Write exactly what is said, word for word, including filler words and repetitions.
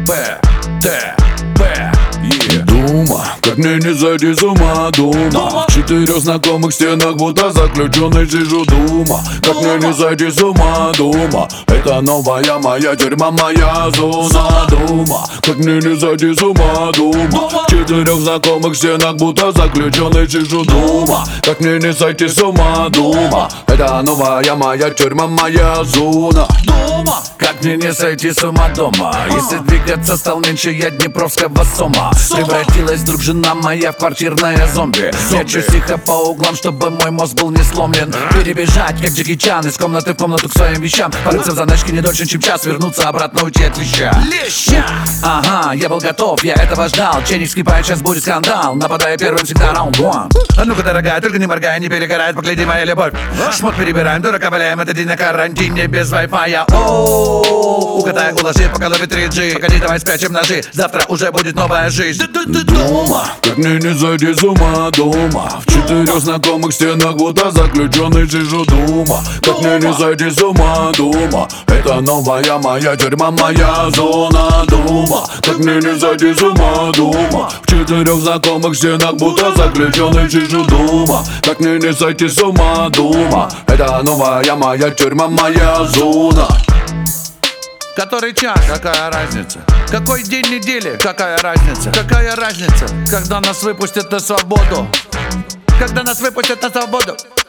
П, Т, П, Е. Дума, как мне не сойти с ума, дума. В четырех знакомых стенах будто заключенный сижу, дума. Как мне не сойти с ума, дума. Это новая моя тюрьма, моя зона, дума. Как мне не сойти с ума, дума. В четырех знакомых стенах будто заключенный сижу, дума. Как мне не сойти с ума, дума. Это новая моя тюрьма, моя зона, Дума, как мне не сойти с ума дома. Если двигаться стал меньше я днепровского сома. Превратилась вдруг жена моя в квартирное зомби. Мячусь тихо по углам, чтобы мой мозг был не сломлен. Перебежать, как Джеки Чан, из комнаты в комнату к своим вещам. Порыться в заначке не дольше, чем час. Вернуться обратно, уйти от леща. Леща! Ага, я был готов, я этого ждал. Чайник скипает, сейчас будет скандал. Нападая первым, всегда раунд one. А ну-ка, дорогая, только не моргай, не перегорает, погляди, моя любовь. Шмот перебираем, дурака валяем, это день на карантине без вай-фая. Оу, укатай, уложи, по голове три джи. Погоди, давай спрячем ножи, завтра уже будет новая жизнь. Дума, как мне не сойти с ума, дума. В четырех знакомых стенах будто заключенный сижу, дума. Как мне не сойти с ума, дума. Это новая моя тюрьма, моя зона, дума. Как мне не сойти с ума, дума. В четырех знакомых стенах будто заключенный сижу, дума. Как мне не сойти с ума, дума. Это новая моя тюрьма, моя зона. Который час? Какая разница? Какой день недели? Какая разница? Какая разница? Когда нас выпустят на свободу? Когда нас выпустят на свободу?